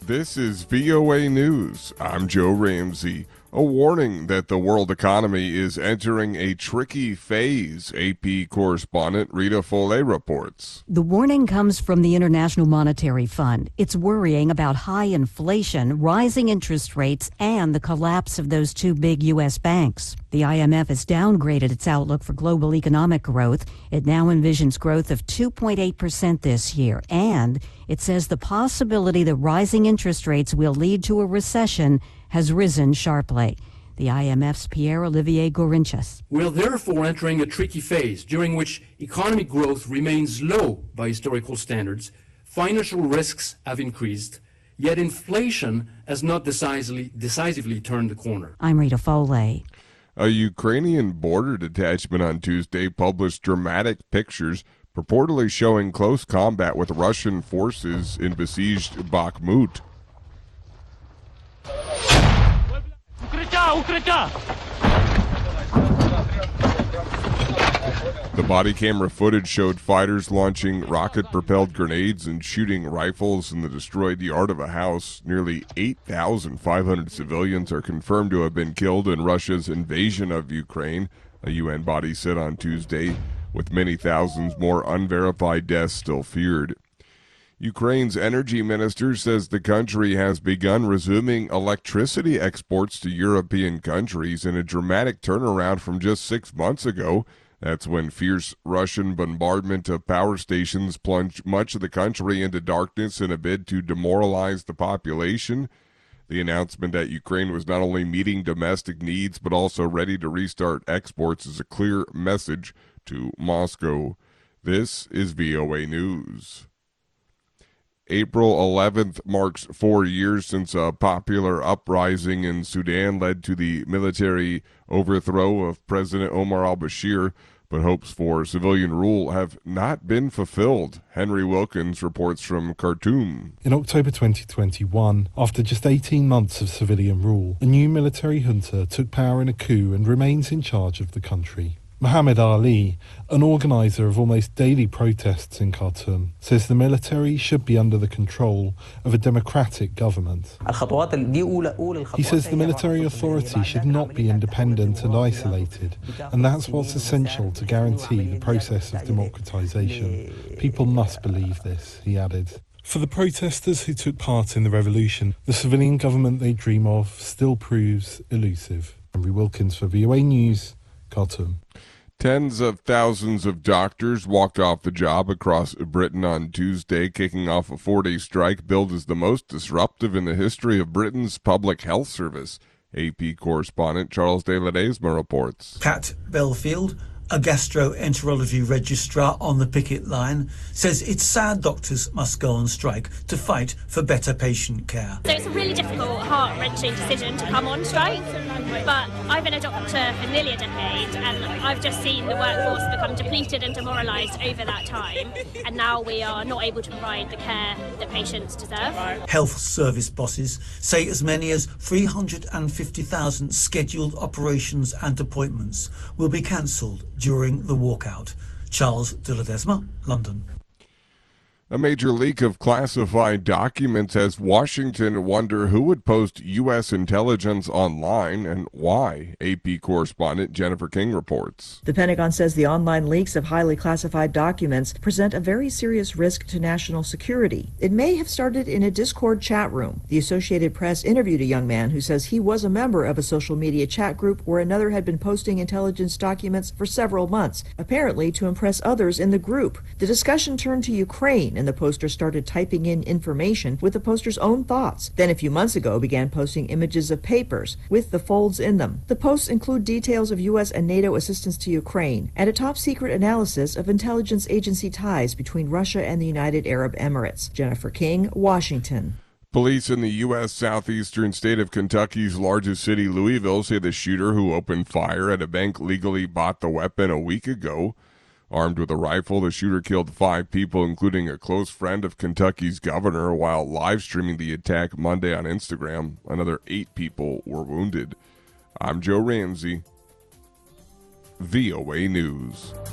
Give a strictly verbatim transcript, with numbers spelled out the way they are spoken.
This is V O A News. I'm Joe Ramsey. A warning that the world economy is entering a tricky phase, A P correspondent Rita Follet reports. The warning comes from the International Monetary Fund. It's worrying about high inflation, rising interest rates, and the collapse of those two big U S banks. The I M F has downgraded its outlook for global economic growth. It now envisions growth of two point eight percent this year, and it says the possibility that rising interest rates will lead to a recession has risen sharply. The I M F's Pierre-Olivier Gourinchas. We are therefore entering a tricky phase during which economic growth remains low by historical standards, financial risks have increased, yet inflation has not decisively, decisively turned the corner. I'm Rita Foley. A Ukrainian border detachment on Tuesday published dramatic pictures purportedly showing close combat with Russian forces in besieged Bakhmut. The body camera footage showed fighters launching rocket-propelled grenades and shooting rifles in the destroyed yard of a house. Nearly eight thousand five hundred civilians are confirmed to have been killed in Russia's invasion of Ukraine, a U N body said on Tuesday, with many thousands more unverified deaths still feared. Ukraine's energy minister says the country has begun resuming electricity exports to European countries in a dramatic turnaround from just six months ago. That's when fierce Russian bombardment of power stations plunged much of the country into darkness in a bid to demoralize the population. The announcement that Ukraine was not only meeting domestic needs but also ready to restart exports is a clear message to Moscow. This is V O A News. April eleventh marks four years since a popular uprising in Sudan led to the military overthrow of President Omar al-Bashir, but hopes for civilian rule have not been fulfilled. Henry Wilkins reports from Khartoum. In October twenty twenty-one, after just eighteen months of civilian rule, a new military junta took power in a coup and remains in charge of the country. Mohammed Ali, an organizer of almost daily protests in Khartoum, says the military should be under the control of a democratic government. He says the military authority should not be independent and isolated, and that's what's essential to guarantee the process of democratization. People must believe this, he added. For the protesters who took part in the revolution, the civilian government they dream of still proves elusive. Henry Wilkins for V O A News, Khartoum. Tens of thousands of doctors walked off the job across Britain on Tuesday, kicking off a four-day strike billed as the most disruptive in the history of Britain's public health service. A P correspondent Charles de Ledesma reports. Kat Belfield, a gastroenterology registrar on the picket line, says it's sad doctors must go on strike to fight for better patient care. So it's a really difficult, heart-wrenching decision to come on strike, but I've been a doctor for nearly a decade and I've just seen the workforce become depleted and demoralised over that time, and now we are not able to provide the care that patients deserve. Health service bosses say as many as three hundred fifty thousand scheduled operations and appointments will be cancelled during the walkout. Charles de Ledesma, London. A major leak of classified documents has Washington wonder who would post U S intelligence online and why. A P correspondent Jennifer King reports. The Pentagon says the online leaks of highly classified documents present a very serious risk to national security. It may have started in a Discord chat room. The Associated Press interviewed a young man who says he was a member of a social media chat group where another had been posting intelligence documents for several months, apparently to impress others in the group. The discussion turned to Ukraine, and the poster started typing in information with the poster's own thoughts. Then a few months ago began posting images of papers with the folds in them. The posts include details of U S and NATO assistance to Ukraine and a top-secret analysis of intelligence agency ties between Russia and the United Arab Emirates. Jennifer King, Washington. Police in the U S southeastern state of Kentucky's largest city, Louisville, say the shooter who opened fire at a bank legally bought the weapon a week ago. Armed with a rifle, the shooter killed five people, including a close friend of Kentucky's governor, while live streaming the attack Monday on Instagram. Another eight people were wounded. I'm Joe Ramsey, V O A News.